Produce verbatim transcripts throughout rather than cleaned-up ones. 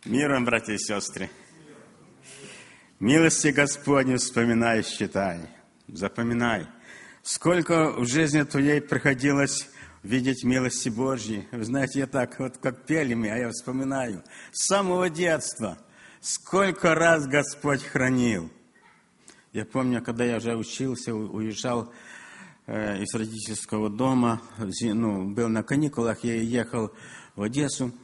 Миром, братья и сестры. Милости Господни вспоминай, считай, запоминай. Сколько в жизни твоей приходилось видеть милости Божьи. Вы знаете, я так, вот как пели мы, а я вспоминаю. С самого детства. Сколько раз Господь хранил. Я помню, когда я уже учился, уезжал э, из родительского дома, ну, был на каникулах, я ехал в Одессу.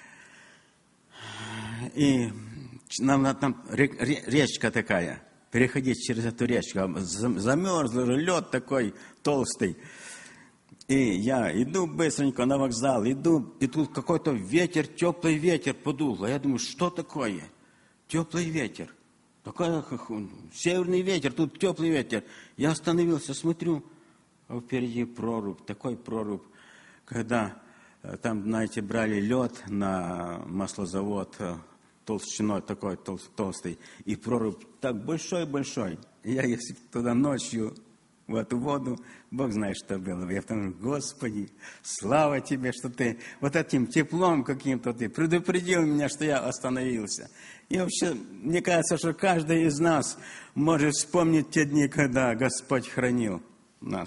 И нам там речка такая, переходить через эту речку, замерз, лед такой толстый. И я иду быстренько на вокзал, иду, и тут какой-то ветер, теплый ветер подул. А я думаю, что такое? Теплый ветер. Такой северный ветер, тут теплый ветер. Я остановился, смотрю, а впереди прорубь, такой прорубь, когда там, знаете, брали лед на маслозавод, толщиной такой тол- толстый, и прорубь так большой-большой. Я, если туда ночью, в эту воду, Бог знает, что было. Я потому, Господи, слава Тебе, что Ты вот этим теплом каким-то Ты предупредил меня, что я остановился. И вообще, мне кажется, что каждый из нас может вспомнить те дни, когда Господь хранил нас.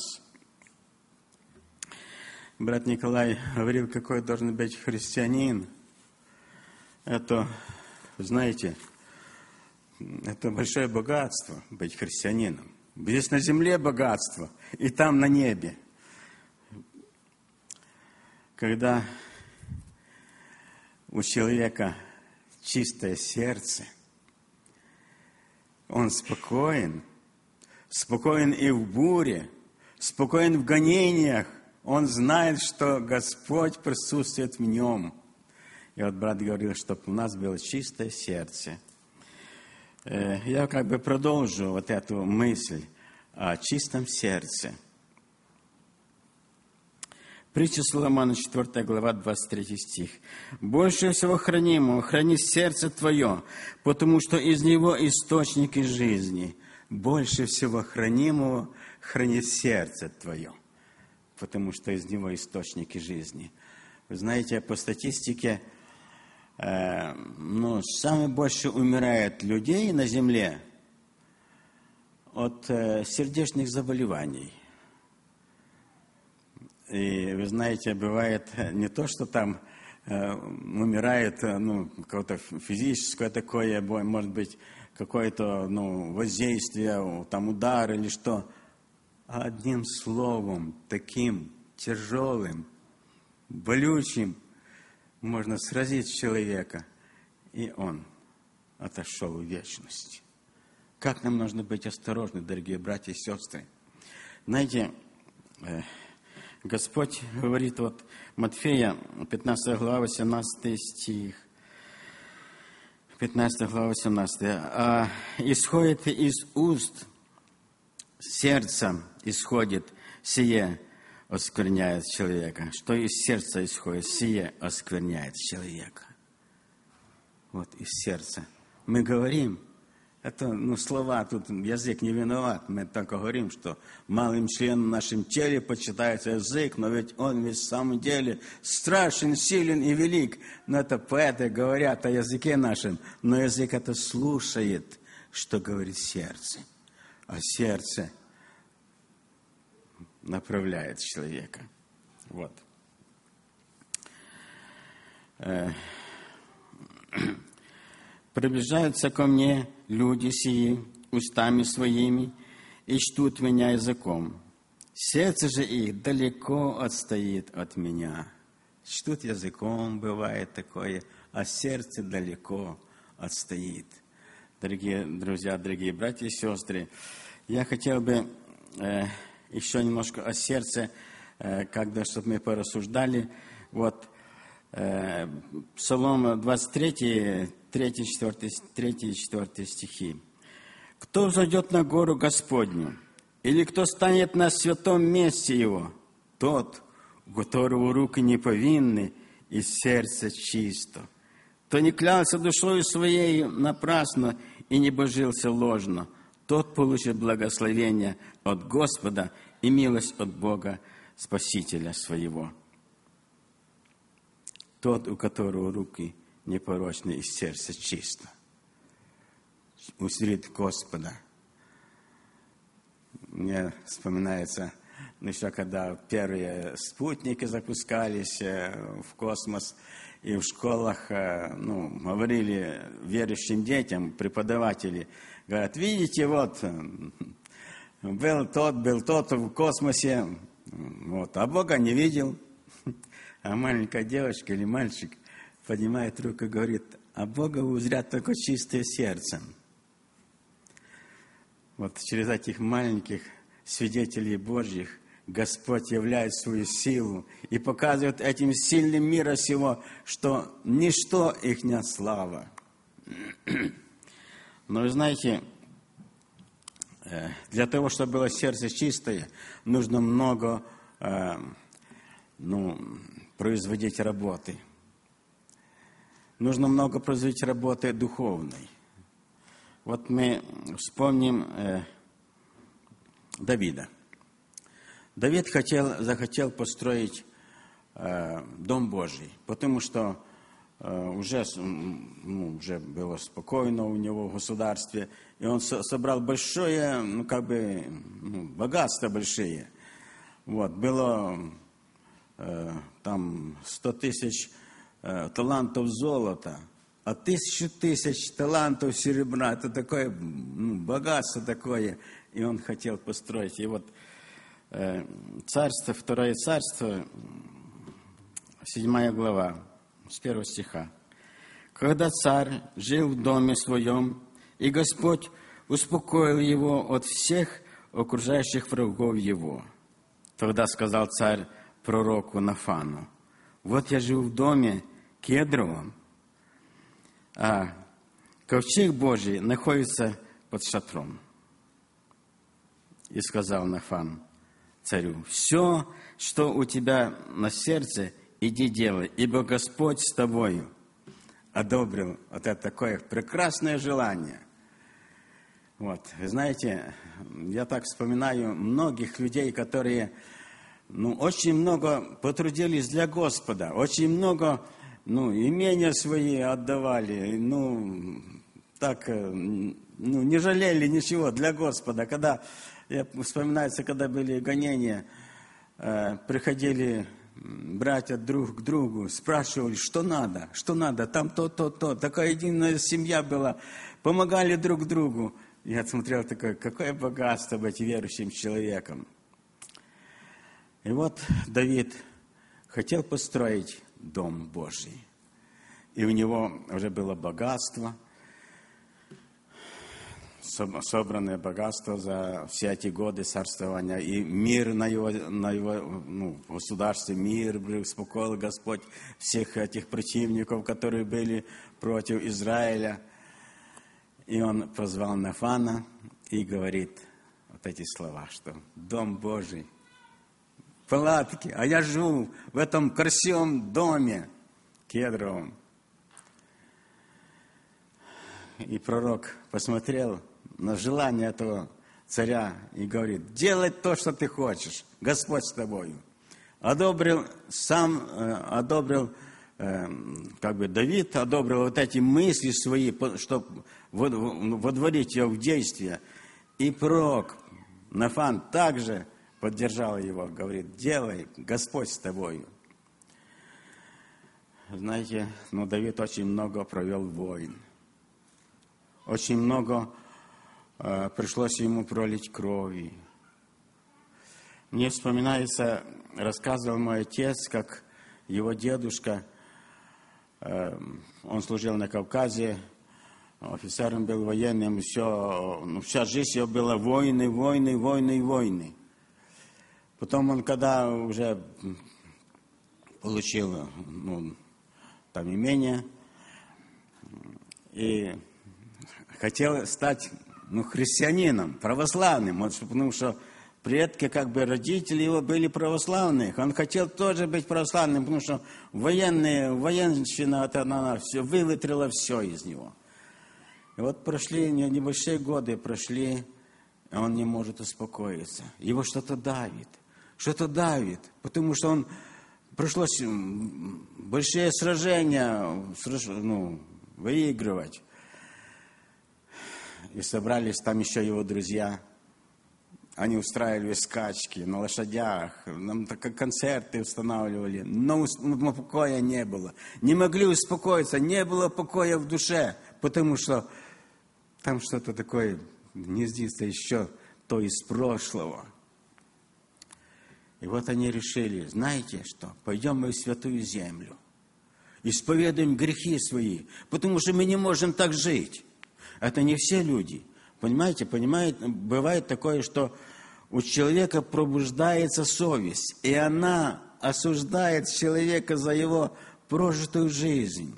Брат Николай говорил, какой должен быть христианин. Это, знаете, это большое богатство быть христианином. Здесь на земле богатство, и там на небе. Когда у человека чистое сердце, он спокоен, спокоен и в буре, спокоен в гонениях. Он знает, что Господь присутствует в нем. И вот брат говорил, чтобы у нас было чистое сердце. Я как бы продолжу вот эту мысль о чистом сердце. Притча Соломона, четвёртая глава, двадцать третий стих. «Больше всего хранимого храни сердце твое, потому что из него источники жизни. Больше всего хранимого храни сердце твое, потому что из него источники жизни». Вы знаете, по статистике, э, ну, самое больше умирает людей на земле от э, сердечных заболеваний. И вы знаете, бывает не то, что там э, умирает, ну, какое-то физическое такое, может быть, какое-то, ну, воздействие, там удар или что, а одним словом, таким тяжелым, болючим, можно сразить человека, и он отошел в вечность. Как нам нужно быть осторожны, дорогие братья и сестры. Знаете, Господь говорит, вот Матфея, пятнадцатая глава, восемнадцатый стих, пятнадцатая глава, восемнадцатый. «А исходит из уст, сердца исходит, сие оскверняет человека». Что из сердца исходит, сие оскверняет человека. Вот из сердца. Мы говорим, это, ну, слова, тут язык не виноват. Мы только говорим, что малым членом в нашем теле почитается язык, но ведь он ведь в самом деле страшен, силен и велик. Но это поэты говорят о языке нашем, но язык это слушает, что говорит сердце. А сердце направляет человека. Вот. «Приближаются ко мне люди сии устами своими и чтут меня языком. Сердце же их далеко отстоит от меня». Чтут языком, бывает такое, а сердце далеко отстоит. Дорогие друзья, дорогие братья и сестры, я хотел бы э, еще немножко о сердце, э, когда, чтобы мы порассуждали. Вот э, Псалом двадцать три, третий, четвёртый, третий и четвёртый стихи. «Кто взойдет на гору Господню, или кто станет на святом месте Его? Тот, у которого руки не повинны и сердце чисто. Кто не клялся душою своей напрасно и не божился ложно, тот получит благословение от Господа и милость от Бога, Спасителя своего. Тот, у которого руки непорочный и сердце чисто. Узрит Господа. Мне вспоминается, ну, еще когда первые спутники запускались в космос, и в школах, ну, говорили верующим детям, преподаватели, говорят, видите, вот, был тот, был тот в космосе, вот, а Бога не видел. А маленькая девочка или мальчик поднимает руку и говорит, а Бога узрят только чистым сердцем. Вот через этих маленьких свидетелей Божьих Господь являет свою силу и показывает этим сильным мира сего, что ничто их не слава. Но вы знаете, для того, чтобы было сердце чистое, нужно много ну, производить работы. Нужно много производить работы духовной. Вот мы вспомним э, Давида. Давид хотел, захотел построить э, Дом Божий, потому что э, уже, ну, уже было спокойно у него в государстве, и он со, собрал большое, ну, как бы, ну, богатство большие. Вот, было э, там сто тысяч э, талантов золота, а тысячу тысяч талантов серебра. Это такое, ну, богатство такое. И он хотел построить. И вот э, царство, второе царство, седьмая глава, с первого стиха. Когда царь жил в доме своем, и Господь успокоил его от всех окружающих врагов его. Тогда сказал царь пророку Нафану, вот я живу в доме кедровом, а ковчег Божий находится под шатром. И сказал Нафан царю, все, что у тебя на сердце, иди делай, ибо Господь с тобою. Одобрил вот это такое прекрасное желание. Вот, вы знаете, я так вспоминаю многих людей, которые, ну, очень много потрудились для Господа, очень много, ну, имения свои отдавали, ну, так, ну, не жалели ничего для Господа. Когда, я, вспоминается, когда были гонения, э, приходили братья друг к другу, спрашивали, что надо, что надо, там то, то, то. Такая единая семья была, помогали друг другу. Я смотрел, такое, какое богатство быть верующим человеком. И вот Давид хотел построить Дом Божий. И у него уже было богатство, собранное богатство за все эти годы царствования. И мир на его, на его ну, государстве, мир успокоил Господь всех этих противников, которые были против Израиля. И он позвал Нафана и говорит вот эти слова, что Дом Божий, палатки, а я живу в этом красивом доме кедровом. И пророк посмотрел на желание этого царя и говорит, делай то, что ты хочешь, Господь с тобою. Одобрил, сам э, одобрил, э, как бы Давид одобрил вот эти мысли свои, чтобы водворить ее в действие. И пророк Нафан также поддержал его, говорит, делай, Господь с тобою. Знаете, ну, Давид очень много провел войн. Очень много э, пришлось ему пролить крови. Мне вспоминается, рассказывал мой отец, как его дедушка, э, он служил на Кавказе, офицером был военным, все, ну, вся жизнь его была войны, войны, войны и войны. Потом он, когда уже получил, ну, там имение, и хотел стать, ну, христианином, православным, вот, потому что предки, как бы, родители его были православные. Он хотел тоже быть православным, потому что военные, военщина, это, она все, выветрила все из него. И вот прошли небольшие годы, прошли, и он не может успокоиться. Его что-то давит, что-то давит, потому что он пришлось большие сражения ну, выигрывать. И собрались там еще его друзья. Они устраивали скачки на лошадях, нам концерты устанавливали, но покоя не было. Не могли успокоиться, не было покоя в душе, потому что там что-то такое гнездится еще то из прошлого. И вот они решили, знаете что, пойдем мы в святую землю, исповедуем грехи свои, потому что мы не можем так жить. Это не все люди. Понимаете, понимаете, бывает такое, что у человека пробуждается совесть, и она осуждает человека за его прожитую жизнь.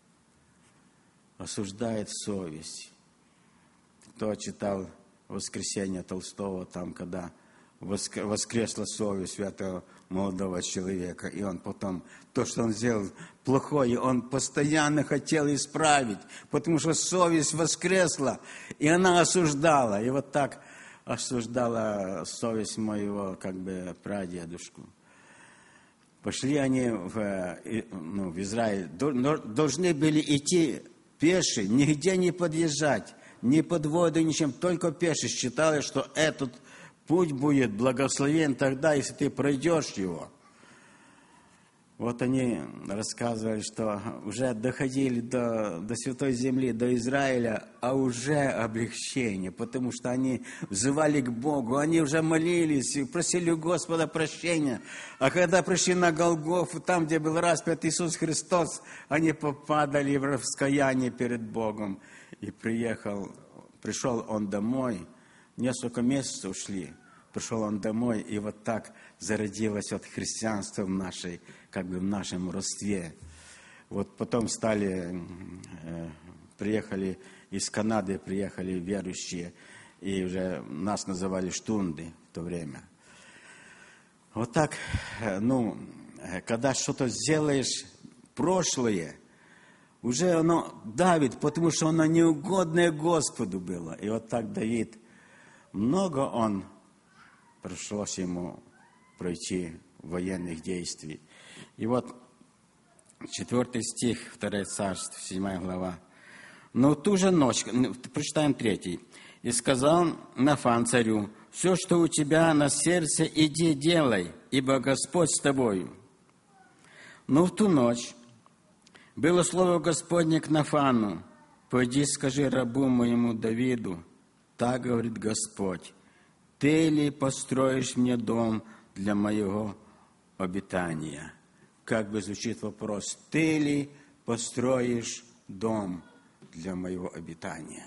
Осуждает совесть. Кто читал «Воскресенье» Толстого, там, когда воскресла совесть этого молодого человека, и он потом, то, что он сделал плохое, он постоянно хотел исправить, потому что совесть воскресла, и она осуждала. И вот так осуждала совесть моего, как бы, прадедушку. Пошли они в, ну, в Израиль, должны были идти пеши, нигде не подъезжать, ни под воду, ничем, только пеши. Считалось, что этот путь будет благословен тогда, если ты пройдешь его. Вот они рассказывали, что уже доходили до, до Святой Земли, до Израиля, а уже облегчение, потому что они взывали к Богу, они уже молились, просили у Господа прощения. А когда пришли на Голгофу, там, где был распят Иисус Христос, они попадали в раскаяние перед Богом. И приехал, пришел он домой, несколько месяцев ушли, пришел он домой, и вот так зародилось вот христианство в нашей, как бы в нашем родстве. Вот потом стали, э, приехали из Канады, приехали верующие, и уже нас называли штунды в то время. Вот так, э, ну, когда что-то сделаешь прошлое, уже оно давит, потому что оно неугодное Господу было. И вот так Давид, много он пришлось ему пройти военных действий. И вот четвертый стих, второе царство, седьмая глава. Но в ту же ночь, прочитаем третий. «И сказал Нафан царю, все, что у тебя на сердце, иди делай, ибо Господь с тобою. Но в ту ночь было слово Господне к Нафану, пойди скажи рабу моему Давиду, так говорит Господь, ты ли построишь мне дом для моего обитания?» Как бы звучит вопрос, ты ли построишь дом для моего обитания?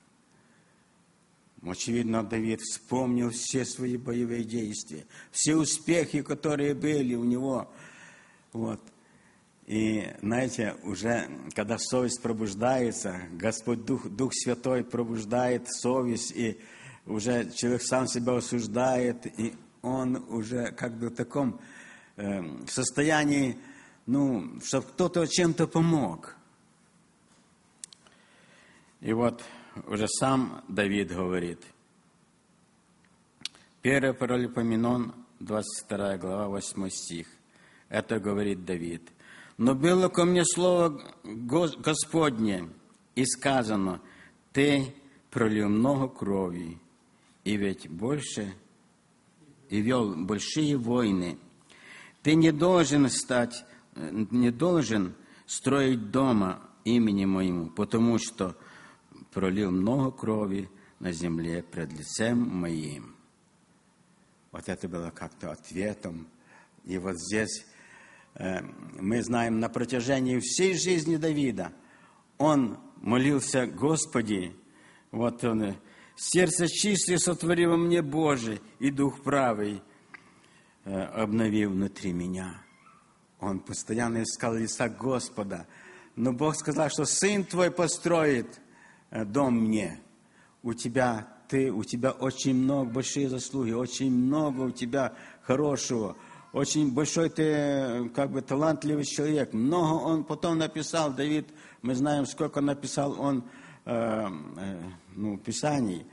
Очевидно, Давид вспомнил все свои боевые действия, все успехи, которые были у него. Вот. И, знаете, уже когда совесть пробуждается, Господь Дух, Дух Святой пробуждает совесть, и уже человек сам себя осуждает, и он уже как бы в таком э, состоянии, ну, чтобы кто-то чем-то помог. И вот уже сам Давид говорит. первое Паралипоменон, двадцать вторая глава, восьмой стих. Это говорит Давид. «Но было ко мне слово Господне, и сказано, ты пролил много крови, и ведь больше, и вел большие войны. Ты не должен стать, не должен строить дома имени моему, потому что пролил много крови на земле пред лицем моим». Вот это было как-то ответом. И вот здесь э, мы знаем, на протяжении всей жизни Давида он молился: «Господи, вот он, сердце чистое сотвори во мне, Боже, и дух правый э, обнови внутри меня». Он постоянно искал лица Господа. Но Бог сказал, что сын твой построит э, дом мне. У тебя, ты, у тебя очень много, большие заслуги, очень много у тебя хорошего. Очень большой ты, как бы, талантливый человек. Много он потом написал, Давид, мы знаем, сколько написал он э, э, ну, писаний.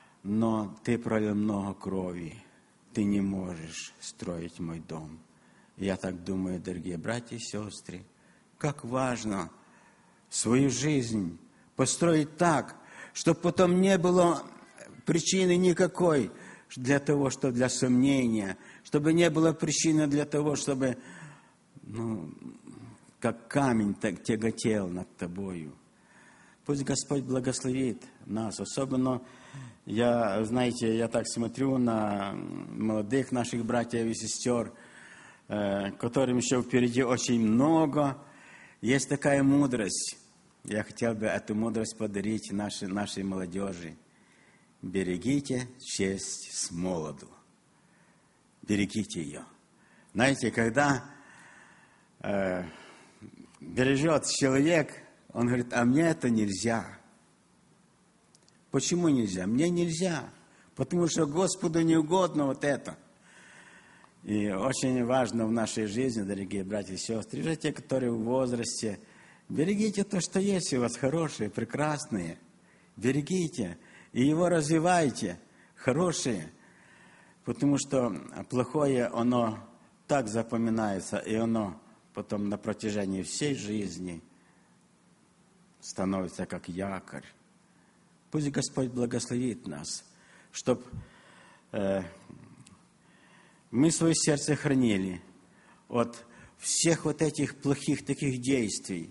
Но ты пролил много крови. Ты не можешь строить мой дом. И я так думаю, дорогие братья и сестры, как важно свою жизнь построить так, чтобы потом не было причины никакой для того, что для сомнения, чтобы не было причины для того, чтобы, ну, как камень так тяготел над тобою. Пусть Господь благословит нас. Особенно, я, знаете, я так смотрю на молодых наших братьев и сестер, э, которым еще впереди очень много. Есть такая мудрость. Я хотел бы эту мудрость подарить нашей, нашей молодежи. Берегите честь с молоду. Берегите ее. Знаете, когда э, бережет человек, он говорит, а мне это нельзя. Почему нельзя? Мне нельзя. Потому что Господу не угодно вот это. И очень важно в нашей жизни, дорогие братья и сестры, даже те, которые в возрасте, берегите то, что есть у вас хорошее, прекрасное. Берегите. И его развивайте, хорошее. Потому что плохое, оно так запоминается, и оно потом на протяжении всей жизни становится как якорь. Пусть Господь благословит нас, чтобы э, мы свое сердце хранили от всех вот этих плохих таких действий.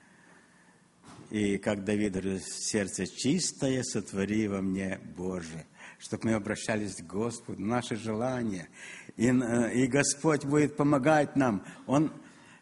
И как Давид говорит, сердце чистое сотвори во мне, Боже, чтобы мы обращались к Господу, наши желания. И, и Господь будет помогать нам. Он,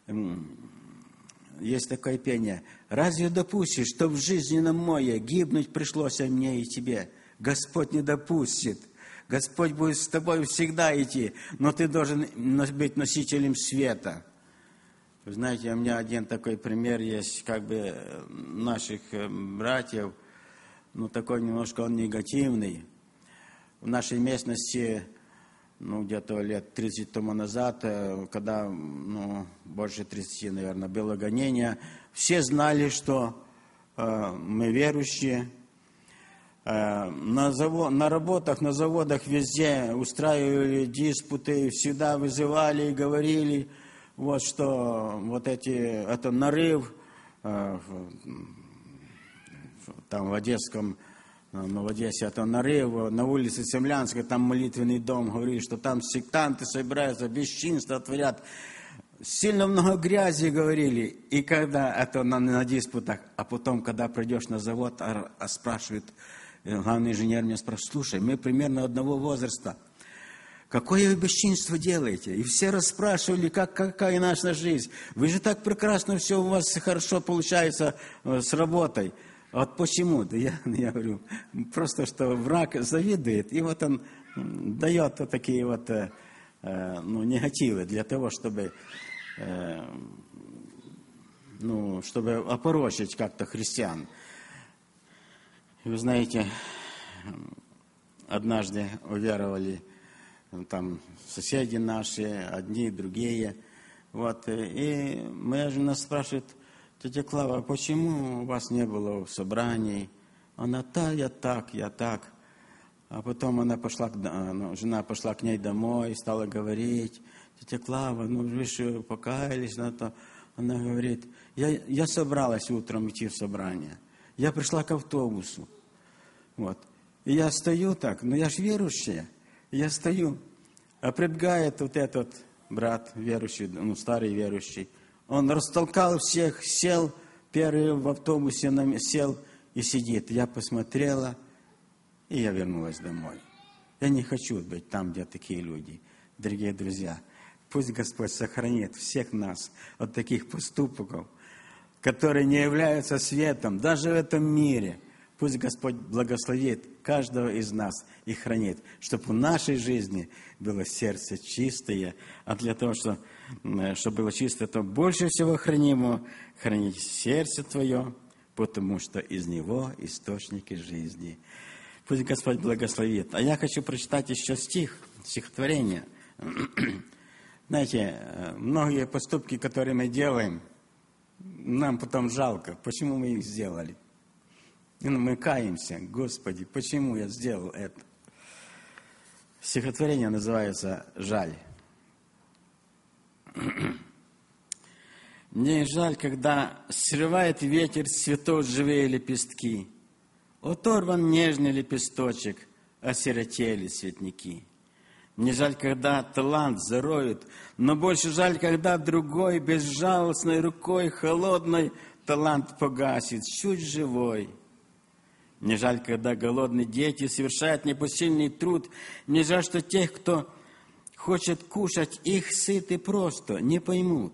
есть такое пение. Разве допустишь, что в жизненном мое гибнуть пришлось мне и тебе? Господь не допустит. Господь будет с тобой всегда идти, но ты должен быть носителем света. Вы знаете, у меня один такой пример есть, как бы наших братьев, ну, такой немножко он негативный. В нашей местности, ну, где-то лет тридцать тому назад, когда, ну, больше тридцати, наверное, было гонение, все знали, что э, мы верующие. Э, на, завод, на работах, на заводах везде устраивали диспуты, всегда вызывали и говорили, вот что вот эти, это нарыв, э, там в Одесском, ну, в Одессе это нарыв, на улице Семлянской, там молитвенный дом, говорит, что там сектанты собираются, бесчинство творят. Сильно много грязи говорили. И когда это на, на диспутах, а потом, когда придешь на завод, а, а спрашивает, главный инженер меня спрашивает, слушай, мы примерно одного возраста, какое вы бесчинство делаете? И все расспрашивали, как, какая наша жизнь. Вы же так прекрасно, все у вас хорошо получается с работой. Вот почему? Да я, я говорю, просто что враг завидует, и вот он дает вот такие вот э, ну, негативы для того, чтобы, э, ну, чтобы опорочить как-то христиан. И вы знаете, однажды уверовали там соседи наши, одни, другие. Вот, и моя жена спрашивает, тетя Клава, а почему у вас не было в собрании? Она, та, я так, я так. А потом она пошла, ну, жена пошла к ней домой, стала говорить, тетя Клава, ну вы же покаялись на то. Она говорит, я, я собралась утром идти в собрание. Я пришла к автобусу. Вот. И я стою так, ну я же верующая. Я стою, а прибегает вот этот брат верующий, ну старый верующий. Он растолкал всех, сел, первый в автобусе сел и сидит. Я посмотрела, и я вернулась домой. Я не хочу быть там, где такие люди. Дорогие друзья, пусть Господь сохранит всех нас от таких поступков, которые не являются светом, даже в этом мире. Пусть Господь благословит каждого из нас и хранит, чтобы в нашей жизни было сердце чистое, а для того, чтобы, чтобы было чистое, то больше всего хранимо хранить сердце твое, потому что из него источники жизни. Пусть Господь благословит. А я хочу прочитать еще стих, стихотворение. Знаете, многие поступки, которые мы делаем, нам потом жалко. Почему мы их сделали? И мы каемся. Господи, почему я сделал это? Стихотворение называется «Жаль». Мне жаль, когда срывает ветер с цветов живые лепестки. Оторван нежный лепесточек, осиротели цветники. Мне жаль, когда талант зароют, но больше жаль, когда другой безжалостной рукой холодной талант погасит, чуть живой. Мне жаль, когда голодные дети совершают непосильный труд. Мне жаль, что тех, кто хочет кушать, их сыты просто не поймут.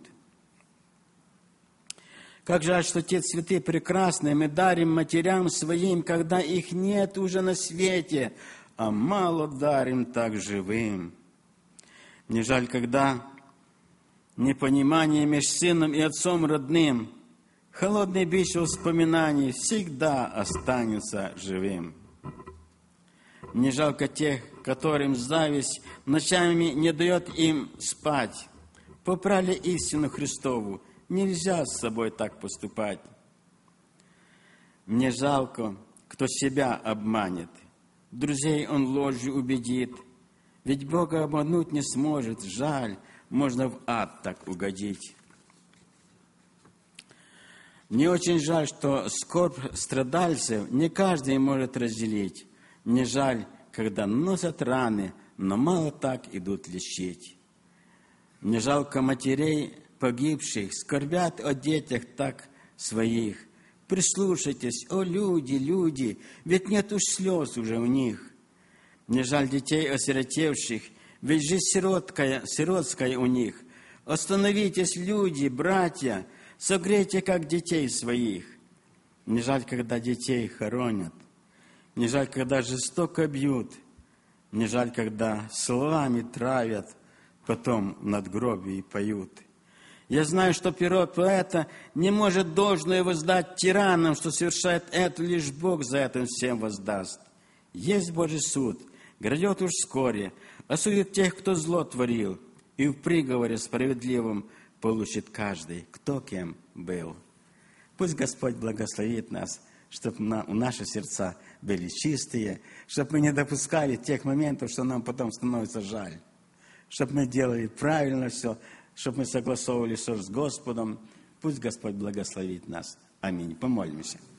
Как жаль, что те цветы прекрасные мы дарим матерям своим, когда их нет уже на свете, а мало дарим так живым. Мне жаль, когда непонимание между сыном и отцом родным, холодный бич воспоминаний всегда останется живым. Мне жалко тех, которым зависть ночами не дает им спать. Попрали истину Христову, нельзя с собой так поступать. Мне жалко, кто себя обманет, друзей он ложью убедит. Ведь Бога обмануть не сможет, жаль, можно в ад так угодить. Мне очень жаль, что скорбь страдальцев не каждый может разделить. Мне жаль, когда носят раны, но мало так идут лечить. Мне жалко матерей погибших, скорбят о детях так своих. Прислушайтесь, о люди, люди, ведь нет уж слез уже у них. Мне жаль детей осиротевших, ведь жизнь сироткая, сиротская у них. Остановитесь, люди, братья, согрейте, как детей своих. Мне жаль, когда детей хоронят. Мне жаль, когда жестоко бьют. Мне жаль, когда словами травят, потом надгробие поют. Я знаю, что перо поэта не может должное воздать тиранам, что совершает это, лишь Бог за это всем воздаст. Есть Божий суд, грядет уж вскоре, осудит тех, кто зло творил, и в приговоре справедливом получит каждый, кто кем был. Пусть Господь благословит нас, чтобы на, наши сердца были чистые, чтобы мы не допускали тех моментов, что нам потом становится жаль, чтобы мы делали правильно все, чтобы мы согласовывали все с Господом. Пусть Господь благословит нас. Аминь. Помолимся.